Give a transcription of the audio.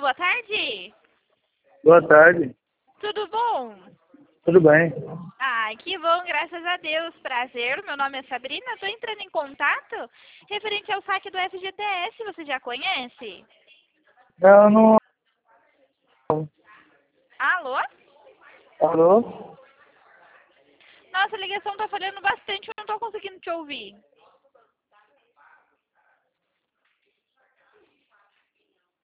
boa tarde. Boa tarde. Tudo bom? Tudo bem? Ai, que bom, graças a Deus. Prazer, meu nome é Sabrina. Estou entrando em contato referente ao saque do FGTS. Você já conhece? Eu não... Alô? Alô? Nossa, a ligação tá falhando bastante. Eu não tô conseguindo te ouvir.